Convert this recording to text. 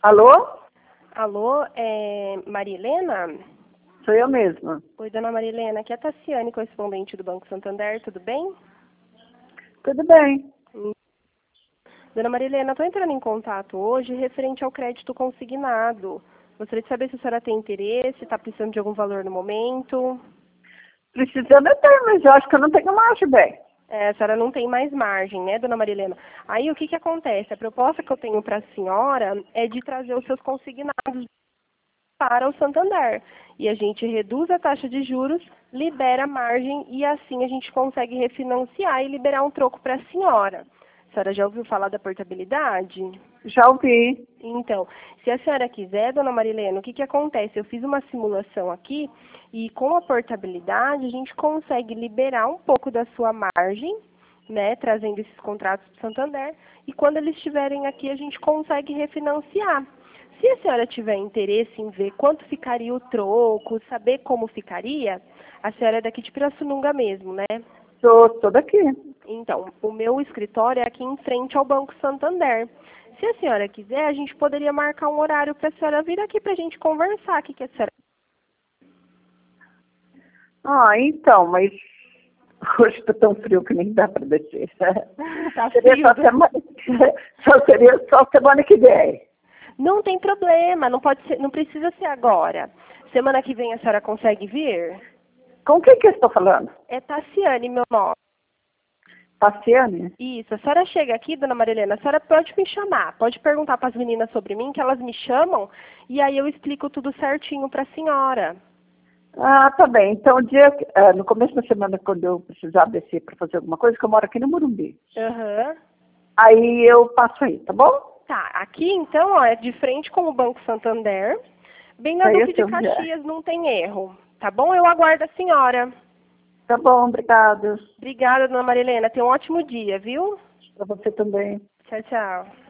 Alô? Alô, Maria Helena? Sou eu mesma. Oi, dona Maria Helena, aqui é a Tassiane, correspondente do Banco Santander, tudo bem? Tudo bem. Dona Maria Helena, estou entrando em contato hoje referente ao crédito consignado. Gostaria de saber se a senhora tem interesse, está precisando de algum valor no momento. Precisando eu tenho, mas eu acho que eu não tenho margem, bem. A senhora não tem mais margem, né, dona Maria Helena? Aí o que acontece? A proposta que eu tenho para a senhora é de trazer os seus consignados para o Santander. E a gente reduz a taxa de juros, libera a margem e assim a gente consegue refinanciar e liberar um troco para a senhora. A senhora já ouviu falar da portabilidade? Já ouvi. Então, se a senhora quiser, dona Marilena, o que acontece? Eu fiz uma simulação aqui e com a portabilidade a gente consegue liberar um pouco da sua margem, né, trazendo esses contratos para o Santander, e quando eles estiverem aqui a gente consegue refinanciar. Se a senhora tiver interesse em ver quanto ficaria o troco, saber como ficaria, a senhora é daqui de Pirassununga mesmo, né? Sou daqui. Então, o meu escritório é aqui em frente ao Banco Santander. Se a senhora quiser, a gente poderia marcar um horário para a senhora vir aqui para a gente conversar. O que a senhora... Então, mas hoje está tão frio que nem dá para descer. Tá Seria frio, seria só semana que vem. Não tem problema, não pode ser, não precisa ser agora. Semana que vem a senhora consegue vir? Com quem que eu estou falando? É Tassiane, meu nome. Tassiane? Isso, a senhora chega aqui, dona Marilena, a senhora pode me chamar, pode perguntar para as meninas sobre mim, que elas me chamam, e aí eu explico tudo certinho para a senhora. Tá bem. Então, no começo da semana, quando eu precisar descer para fazer alguma coisa, que eu moro aqui no Morumbi. Aham. Aí eu passo aí, tá bom? Tá, aqui então, ó, é de frente com o Banco Santander, bem na Duque de Caxias, não tem erro, tá bom? Eu aguardo a senhora. Tá bom, obrigada. Obrigada, dona Marilena, tenha um ótimo dia, viu? Para você também. Tchau, tchau.